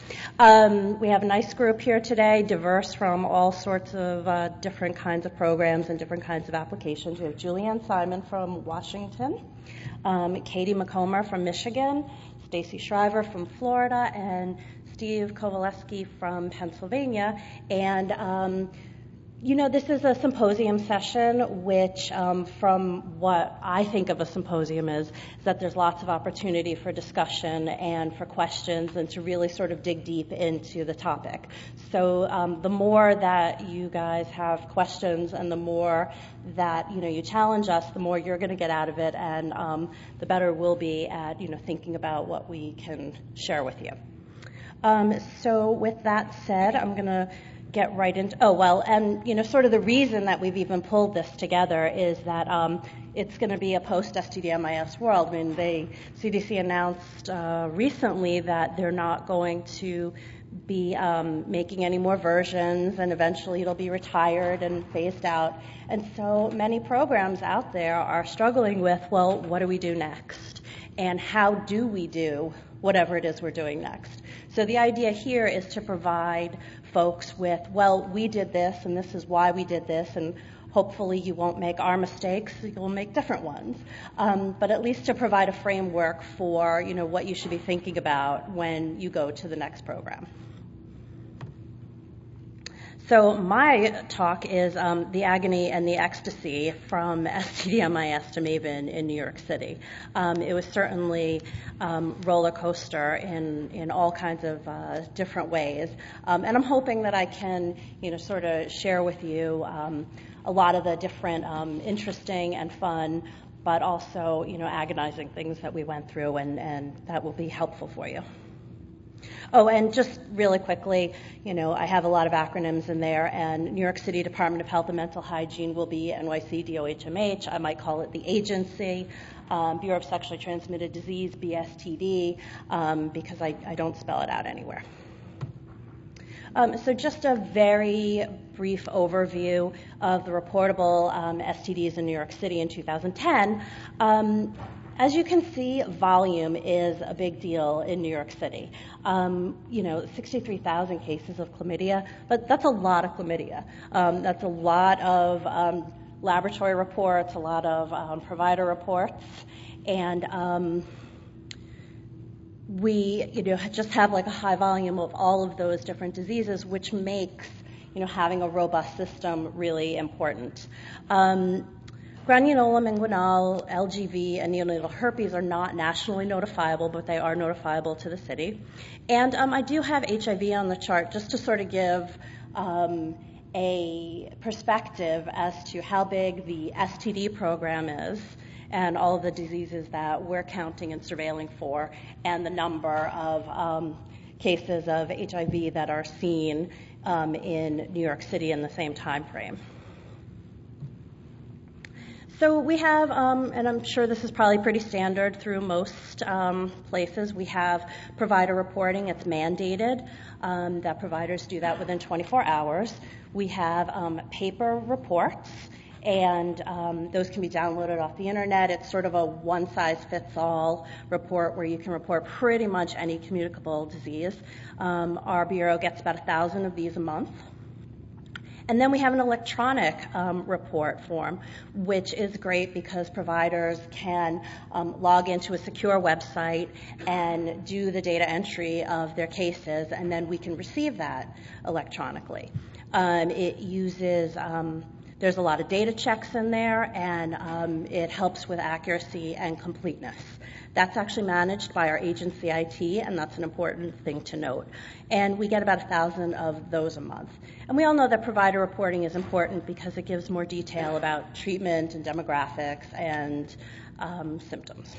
We have a nice group here today, diverse from all sorts of different kinds of programs and different kinds of applications. We have Julianne Simon from Washington, Katie McComber from Michigan, Stacy Shriver from Florida, and Steve Kowaleski from Pennsylvania. And this is a symposium session, which from what I think of a symposium is that there's lots of opportunity for discussion and for questions and to really sort of dig deep into the topic. So the more that you guys have questions and the more that, you challenge us, the more you're going to get out of it, and the better we'll be at, thinking about what we can share with you. So with that said, I'm going to get right into, sort of the reason that we've even pulled this together is that it's going to be a post-STD-MIS world. I mean, the CDC announced recently that they're not going to be making any more versions, and eventually it'll be retired and phased out. And so many programs out there are struggling with, well, what do we do next? And how do we do whatever it is we're doing next? So the idea here is to provide folks with, well, we did this, and this is why we did this, and hopefully you won't make our mistakes, you'll make different ones. But at least to provide a framework for, what you should be thinking about when you go to the next program. So my talk is the agony and the ecstasy from STD-MIS to MAVEN in New York City. It was certainly roller coaster in all kinds of different ways. And I'm hoping that I can, sort of share with you a lot of the different interesting and fun, but also, agonizing things that we went through, and that will be helpful for you. Oh, and just really quickly, I have a lot of acronyms in there, and New York City Department of Health and Mental Hygiene will be NYC DOHMH. I might call it the agency. Bureau of Sexually Transmitted Disease, BSTD, because I don't spell it out anywhere. So just a very brief overview of the reportable STDs in New York City in 2010. As you can see, volume is a big deal in New York City. 63,000 cases of chlamydia, but that's a lot of chlamydia. That's a lot of laboratory reports, a lot of provider reports, and we just have like a high volume of all of those different diseases, which makes having a robust system really important. Granuloma inguinal, LGV, and neonatal herpes are not nationally notifiable, but they are notifiable to the city. And I do have HIV on the chart just to sort of give a perspective as to how big the STD program is and all of the diseases that we're counting and surveilling for, and the number of cases of HIV that are seen in New York City in the same time frame. So we have, and I'm sure this is probably pretty standard through most places, we have provider reporting. It's mandated that providers do that within 24 hours. We have paper reports, and those can be downloaded off the internet. It's sort of a one-size-fits-all report where you can report pretty much any communicable disease. Our bureau gets about 1,000 of these a month. And then we have an electronic report form, which is great because providers can log into a secure website and do the data entry of their cases, and then we can receive that electronically. It uses, there's a lot of data checks in there, and it helps with accuracy and completeness. That's actually managed by our agency IT, and that's an important thing to note. And we get about 1,000 of those a month. And we all know that provider reporting is important because it gives more detail about treatment and demographics and symptoms.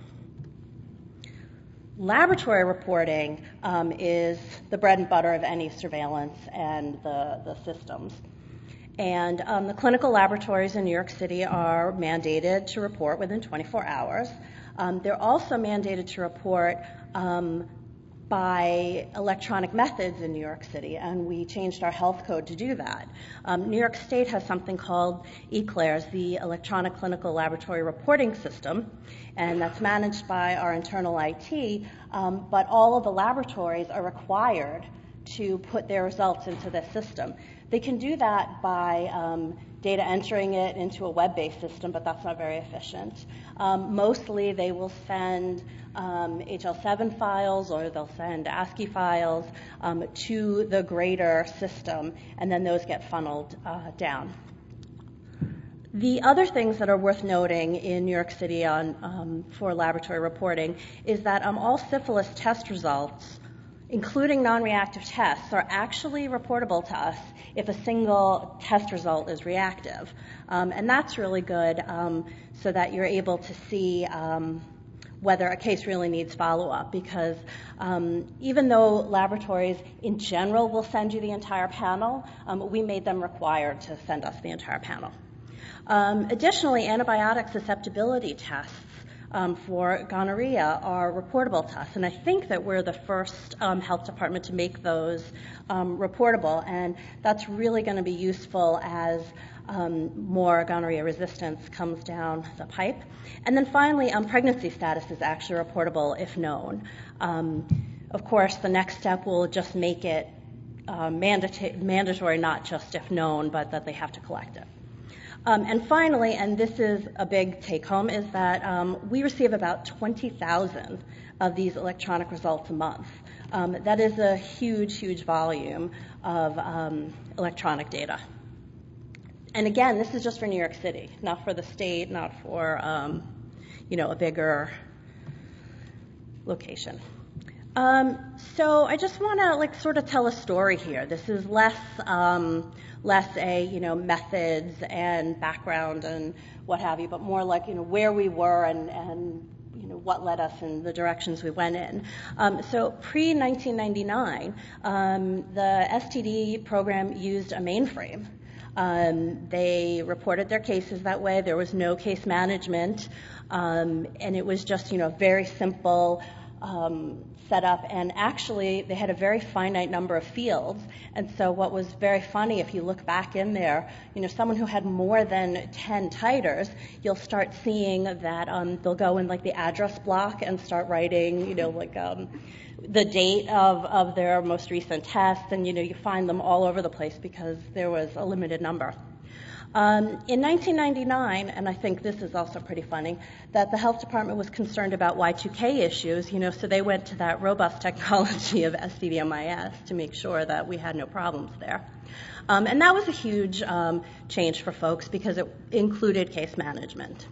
Laboratory reporting is the bread and butter of any surveillance and the systems. And the clinical laboratories in New York City are mandated to report within 24 hours. They're also mandated to report by electronic methods in New York City, and we changed our health code to do that. New York State has something called ECLAIRS, the Electronic Clinical Laboratory Reporting System, and that's managed by our internal IT, but all of the laboratories are required to put their results into this system. They can do that by data entering it into a web-based system, but that's not very efficient. Mostly they will send HL7 files, or they'll send ASCII files to the greater system, and then those get funneled down. The other things that are worth noting in New York City for laboratory reporting is that all syphilis test results, including non-reactive tests, are actually reportable to us if a single test result is reactive. And that's really good so that you're able to see whether a case really needs follow-up, because even though laboratories in general will send you the entire panel, we made them required to send us the entire panel. Additionally, antibiotic susceptibility tests for gonorrhea are reportable to us, and I think that we're the first health department to make those reportable, and that's really going to be useful as more gonorrhea resistance comes down the pipe. And then finally, pregnancy status is actually reportable if known. Of course, the next step will just make it mandatory, not just if known, but that they have to collect it. And finally, and this is a big take-home, is that we receive about 20,000 of these electronic results a month. That is a huge, huge volume of electronic data. And again, this is just for New York City, not for the state, not for a bigger location. So I just want to sort of tell a story here. This is less a methods and background and what have you, but more like where we were and what led us in the directions we went in. So pre-1999, the STD program used a mainframe. They reported their cases that way. There was no case management, and it was just very simple setup. And actually, they had a very finite number of fields. And so, what was very funny, if you look back in there, someone who had more than 10 titers, you'll start seeing that they'll go in the address block and start writing, the date of their most recent test, and you find them all over the place because there was a limited number. In 1999, and I think this is also pretty funny, that the health department was concerned about Y2K issues, so they went to that robust technology of STD-MIS to make sure that we had no problems there. And that was a huge change for folks because it included case management.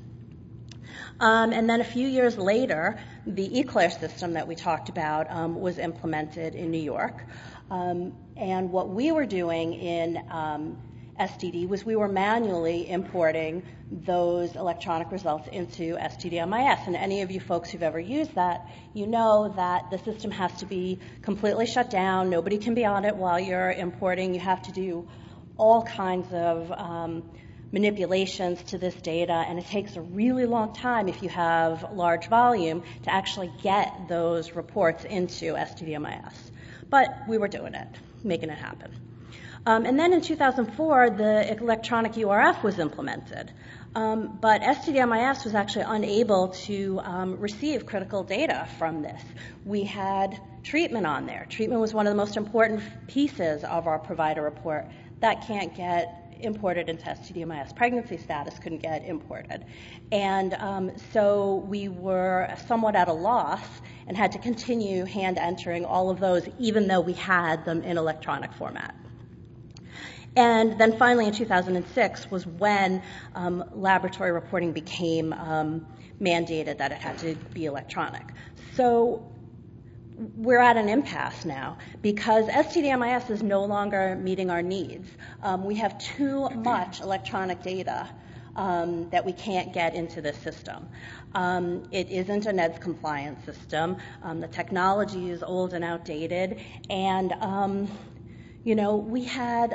And then a few years later, the eClair system that we talked about was implemented in New York. And what we were doing in STD was we were manually importing those electronic results into STD-MIS. And any of you folks who've ever used that, you know that the system has to be completely shut down. Nobody can be on it while you're importing. You have to do all kinds of manipulations to this data, and it takes a really long time if you have large volume to actually get those reports into STD-MIS. But we were doing it, making it happen. And then in 2004, the electronic URF was implemented. But STD-MIS was actually unable to receive critical data from this. We had treatment on there. Treatment was one of the most important pieces of our provider report. That can't get imported into STD-MIS. Pregnancy status couldn't get imported. And so we were somewhat at a loss and had to continue hand entering all of those, even though we had them in electronic format. And then finally in 2006 was when laboratory reporting became mandated that it had to be electronic. So we're at an impasse now because STD-MIS is no longer meeting our needs. We have too much electronic data that we can't get into this system. It isn't a NEDS compliant system. The technology is old and outdated, and we had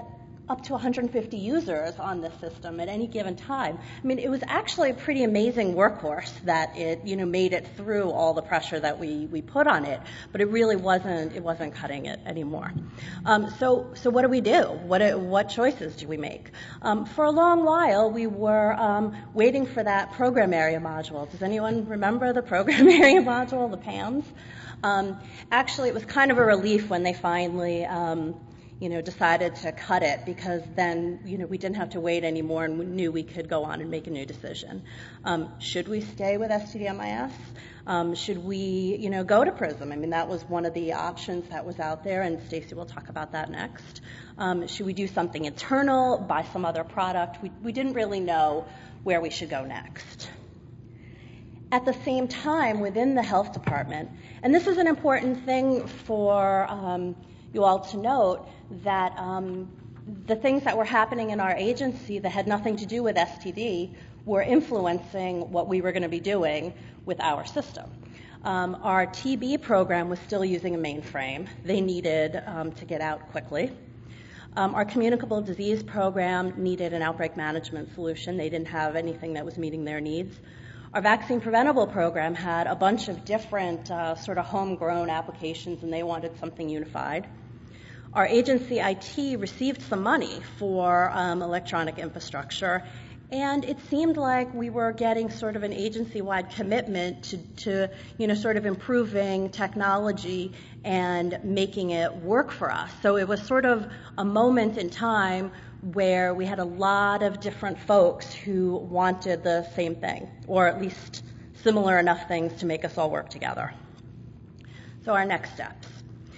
up to 150 users on this system at any given time. I mean, it was actually a pretty amazing workhorse that it, made it through all the pressure that we put on it, but it really wasn't cutting it anymore. So what do we do? What choices do we make? For a long while, we were waiting for that program area module. Does anyone remember the program area module, the PAMs? Actually, it was kind of a relief when they finally decided to cut it, because then, we didn't have to wait anymore and we knew we could go on and make a new decision. Should we stay with STD-MIS? Should we, go to PRISM? I mean, that was one of the options that was out there, and Stacy will talk about that next. Should we do something internal, buy some other product? We didn't really know where we should go next. At the same time, within the health department, and this is an important thing for you all to note, that the things that were happening in our agency that had nothing to do with STD were influencing what we were going to be doing with our system. Our TB program was still using a mainframe. They needed to get out quickly. Our communicable disease program needed an outbreak management solution. They didn't have anything that was meeting their needs. Our vaccine preventable program had a bunch of different sort of homegrown applications, and they wanted something unified. Our agency IT received some money for electronic infrastructure, and it seemed like we were getting sort of an agency-wide commitment to sort of improving technology and making it work for us. So it was sort of a moment in time where we had a lot of different folks who wanted the same thing, or at least similar enough things to make us all work together. So our next steps.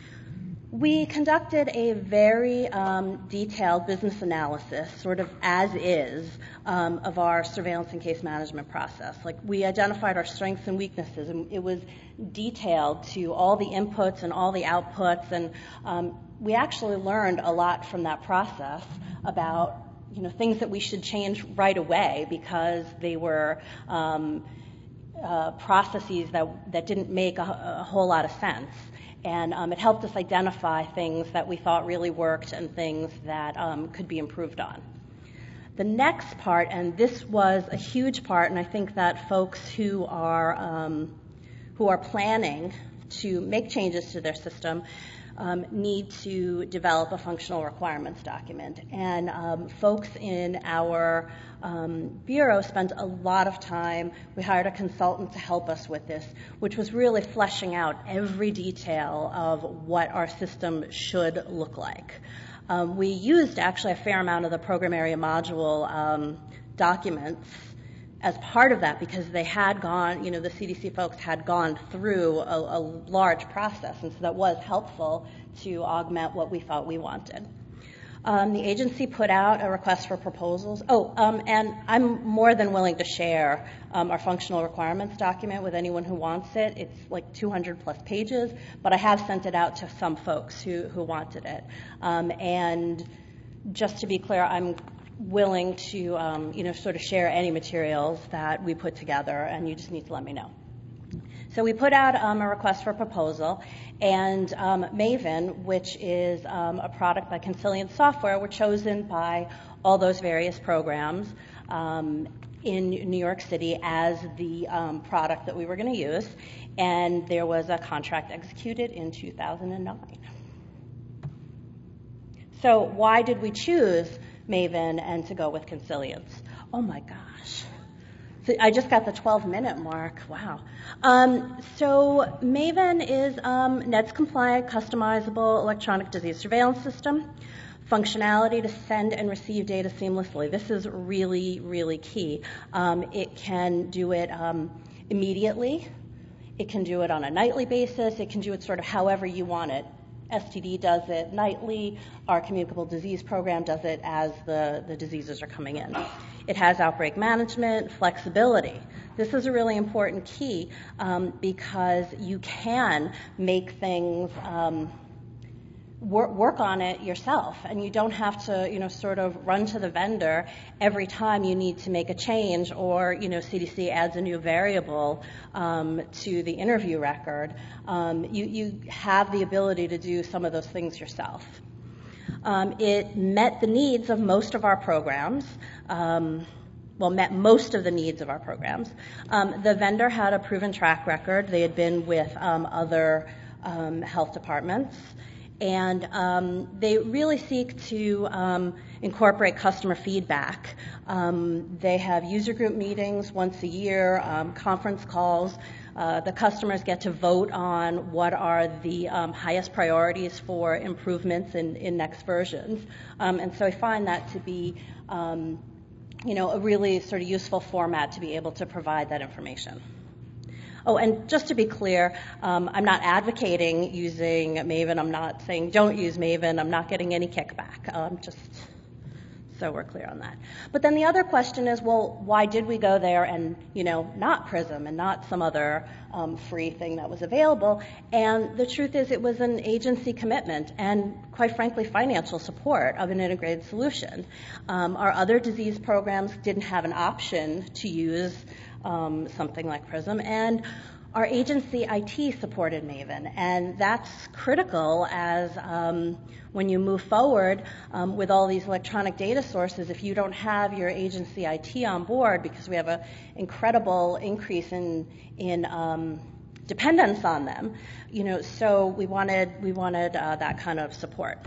We conducted a very detailed business analysis, sort of as is, of our surveillance and case management process. Like, we identified our strengths and weaknesses, and it was detailed to all the inputs and all the outputs, and we actually learned a lot from that process about things that we should change right away, because they were processes that didn't make a whole lot of sense. And it helped us identify things that we thought really worked and things that could be improved on. The next part, and this was a huge part, and I think that folks who are planning to make changes to their system need to develop a functional requirements document. And folks in our bureau spent a lot of time. We hired a consultant to help us with this, which was really fleshing out every detail of what our system should look like. We used actually a fair amount of the program area module documents as part of that, because they had gone, the CDC folks had gone through a large process, and so that was helpful to augment what we thought we wanted. The agency put out a request for proposals. And I'm more than willing to share our functional requirements document with anyone who wants it. It's like 200 plus pages, but I have sent it out to some folks who wanted it. And just to be clear, I'm willing to, sort of share any materials that we put together, and you just need to let me know. So we put out a request for proposal, and Maven, which is a product by Consilience Software, were chosen by all those various programs in New York City as the product that we were going to use, and there was a contract executed in 2009. So why did we choose Maven and to go with Consilience? Oh my gosh. So I just got the 12-minute mark. Wow. So Maven is NEDS compliant, customizable electronic disease surveillance system. Functionality to send and receive data seamlessly. This is really, really key. It can do it immediately. It can do it on a nightly basis. It can do it sort of however you want it. STD does it nightly. Our communicable disease program does it as the diseases are coming in. It has outbreak management, flexibility. This is a really important key because you can make things work on it yourself, and you don't have to, sort of run to the vendor every time you need to make a change, or, CDC adds a new variable to the interview record. You have the ability to do some of those things yourself. It met the needs of most of our programs. Met most of the needs of our programs. The vendor had a proven track record. They had been with other health departments. And they really seek to incorporate customer feedback. They have user group meetings once a year, conference calls. The customers get to vote on what are the highest priorities for improvements in next versions. And so I find that to be a really sort of useful format to be able to provide that information. Oh, and just to be clear, I'm not advocating using Maven. I'm not saying don't use Maven. I'm not getting any kickback, just so we're clear on that. But then the other question is, well, why did we go there and, not Prism and not some other free thing that was available? And the truth is it was an agency commitment and, quite frankly, financial support of an integrated solution. Our other disease programs didn't have an option to use something like Prism, and our agency IT supported Maven, and that's critical as when you move forward with all these electronic data sources. If you don't have your agency IT on board, because we have an incredible increase in dependence on them, so we wanted that kind of support.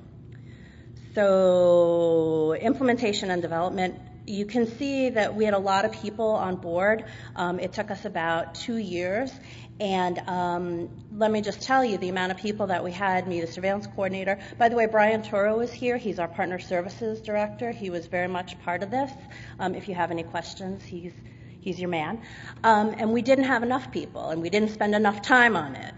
So implementation and development. You can see that we had a lot of people on board. It took us about 2 years. And let me just tell you the amount of people that we had, me, the surveillance coordinator. By the way, Brian Toro is here. He's our partner services director. He was very much part of this. If you have any questions, he's your man. And we didn't have enough people, and we didn't spend enough time on it.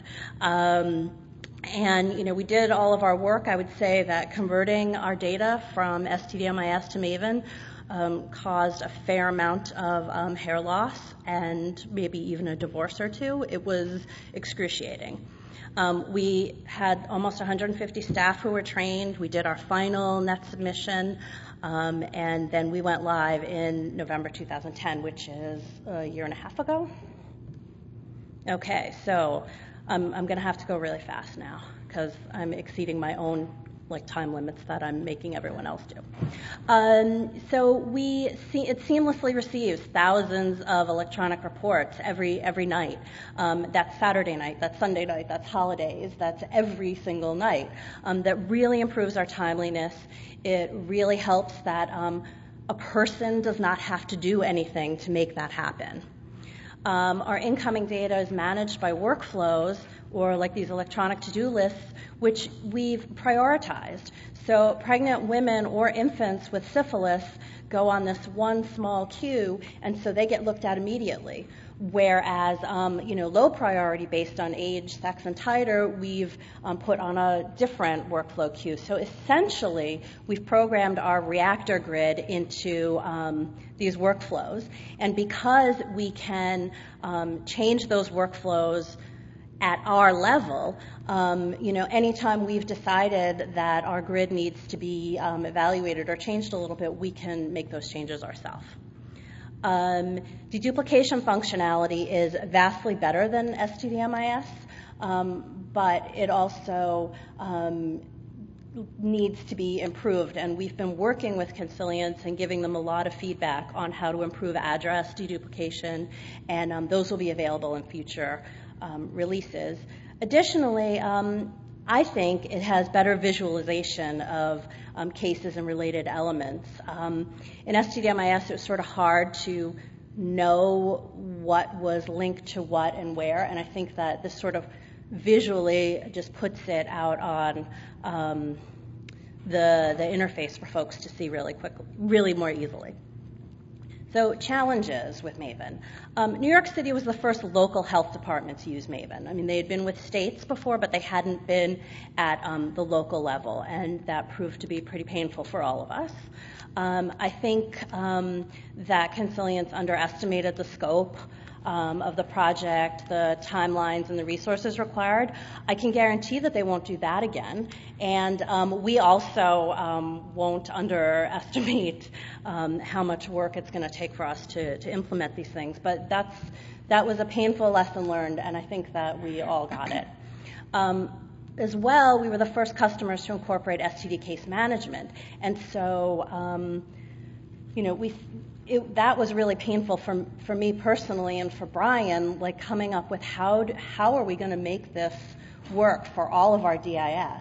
And we did all of our work. I would say that converting our data from STDMIS to Maven caused a fair amount of hair loss and maybe even a divorce or two. It was excruciating. We had almost 150 staff who were trained. We did our final net submission, and then we went live in November 2010, which is a year and a half ago. Okay, so I'm going to have to go really fast now because I'm exceeding my own time limits that I'm making everyone else do. So it seamlessly receives thousands of electronic reports every night. That's Saturday night, that's Sunday night, that's holidays, that's every single night. That really improves our timeliness. It really helps that a person does not have to do anything to make that happen. Our incoming data is managed by workflows or like these electronic to-do lists, which we've prioritized. So pregnant women or infants with syphilis go on this one small queue, and so they get looked at immediately. Whereas, low priority based on age, sex, and titer, we've put on a different workflow queue. So essentially, we've programmed our reactor grid into these workflows. And because we can change those workflows at our level, anytime we've decided that our grid needs to be evaluated or changed a little bit, we can make those changes ourselves. Deduplication functionality is vastly better than STDMIS, but it also needs to be improved, and we've been working with Consilience and giving them a lot of feedback on how to improve address deduplication, and those will be available in future releases. Additionally, I think it has better visualization of cases and related elements. In STDMIS, it was sort of hard to know what was linked to what and where, and I think that this sort of visually just puts it out on the interface for folks to see really quickly, really more easily. So challenges with Maven. New York City was the first local health department to use Maven. I mean, they had been with states before, but they hadn't been at the local level, and that proved to be pretty painful for all of us. I think that Consilience underestimated the scope of the project, the timelines, and the resources required. I can guarantee that they won't do that again. And we also won't underestimate how much work it's going to take for us to implement these things. But that was a painful lesson learned, and I think that we all got it. as well, we were the first customers to incorporate STD case management. And so, that was really painful for me personally and for Brian, like coming up with how are we going to make this work for all of our DIS.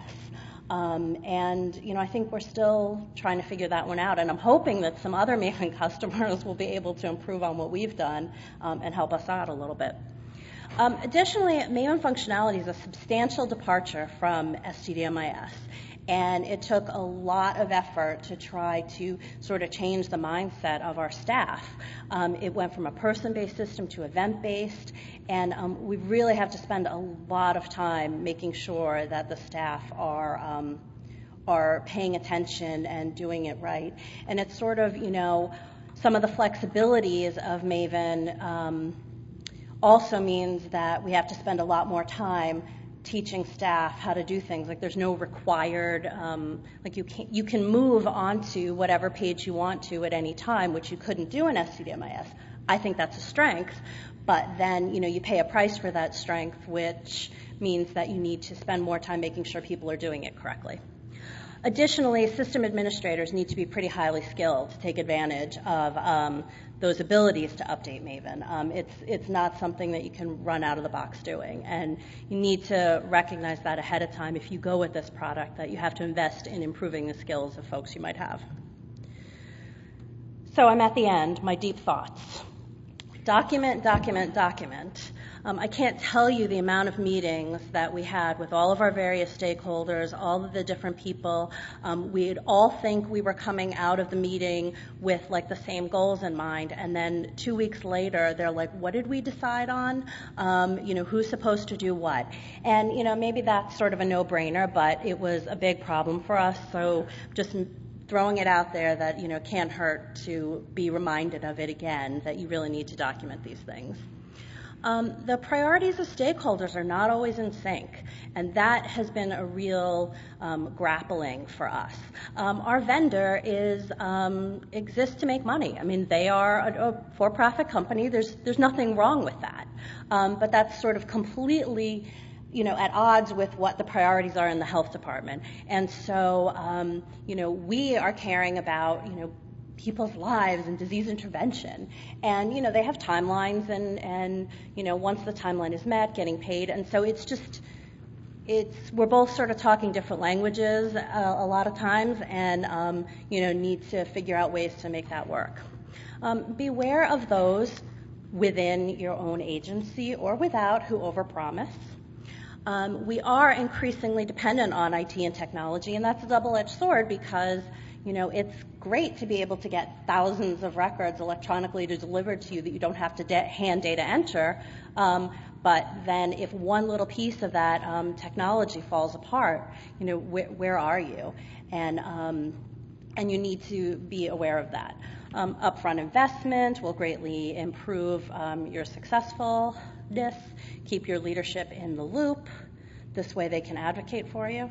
I think we're still trying to figure that one out, and I'm hoping that some other Maven customers will be able to improve on what we've done and help us out a little bit. Additionally, Maven functionality is a substantial departure from STD-MIS, and it took a lot of effort to try to sort of change the mindset of our staff. It went from a person-based system to event-based, and we really have to spend a lot of time making sure that the staff are paying attention and doing it right. And it's sort of, some of the flexibilities of Maven also means that we have to spend a lot more time teaching staff how to do things. Like there's no required, you can move onto whatever page you want to at any time, which you couldn't do in STD-MIS. I think that's a strength, but then, you pay a price for that strength, which means that you need to spend more time making sure people are doing it correctly. Additionally, system administrators need to be pretty highly skilled to take advantage of those abilities to update Maven. It's not something that you can run out of the box doing, and you need to recognize that ahead of time if you go with this product, that you have to invest in improving the skills of folks you might have. So I'm at the end, my deep thoughts. Document, document, document. I can't tell you the amount of meetings that we had with all of our various stakeholders, all of the different people. We'd all think we were coming out of the meeting with like the same goals in mind, and then 2 weeks later, they're like, what did we decide on? Who's supposed to do what? And, maybe that's sort of a no-brainer, but it was a big problem for us, so just throwing it out there that, can't hurt to be reminded of it again, that you really need to document these things. The priorities of stakeholders are not always in sync, and that has been a real grappling for us. Our vendor exists to make money. I mean, they are a for-profit company. There's nothing wrong with that, but that's sort of completely at odds with what the priorities are in the health department. And so, we are caring about, people's lives and disease intervention. And, they have timelines and once the timeline is met, getting paid. And so we're both sort of talking different languages a lot of times and, need to figure out ways to make that work. Beware of those within your own agency or without who overpromise. We are increasingly dependent on IT and technology, and that's a double-edged sword because, it's great to be able to get thousands of records electronically delivered to you that you don't have to hand data enter, but then if one little piece of that technology falls apart, where are you? And you need to be aware of that. Upfront investment will greatly improve your successfulness, keep your leadership in the loop. This way they can advocate for you.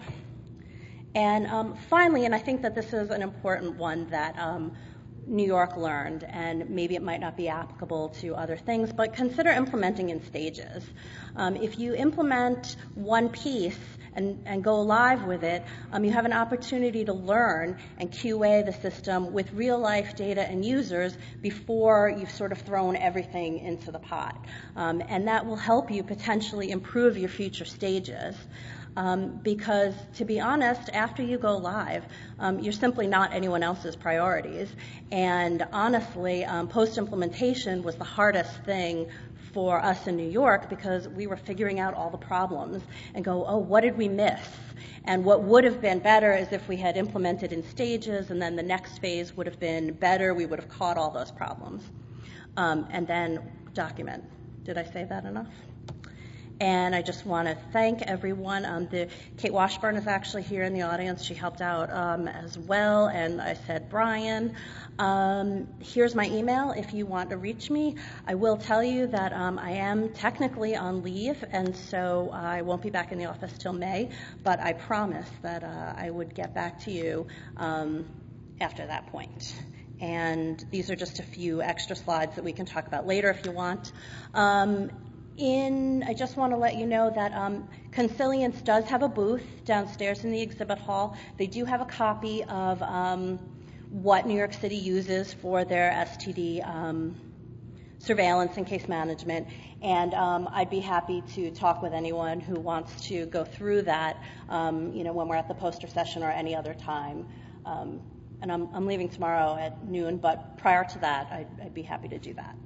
And finally, and I think that this is an important one that New York learned, and maybe it might not be applicable to other things, but consider implementing in stages. If you implement one piece and go live with it, you have an opportunity to learn and QA the system with real-life data and users before you've sort of thrown everything into the pot. And that will help you potentially improve your future stages. Because, to be honest, after you go live, you're simply not anyone else's priorities. And honestly, post-implementation was the hardest thing for us in New York because we were figuring out all the problems and go, oh, what did we miss? And what would have been better is if we had implemented in stages and then the next phase would have been better. We would have caught all those problems. And then document. Did I say that enough? And I just want to thank everyone. Kate Washburn is actually here in the audience. She helped out as well. And I said, Brian, here's my email if you want to reach me. I will tell you that I am technically on leave, and so I won't be back in the office till May. But I promised that I would get back to you after that point. And these are just a few extra slides that we can talk about later if you want. I just want to let you know that Consilience does have a booth downstairs in the exhibit hall. They do have a copy of what New York City uses for their STD surveillance and case management, and I'd be happy to talk with anyone who wants to go through that, when we're at the poster session or any other time. And I'm leaving tomorrow at noon, but prior to that, I'd be happy to do that.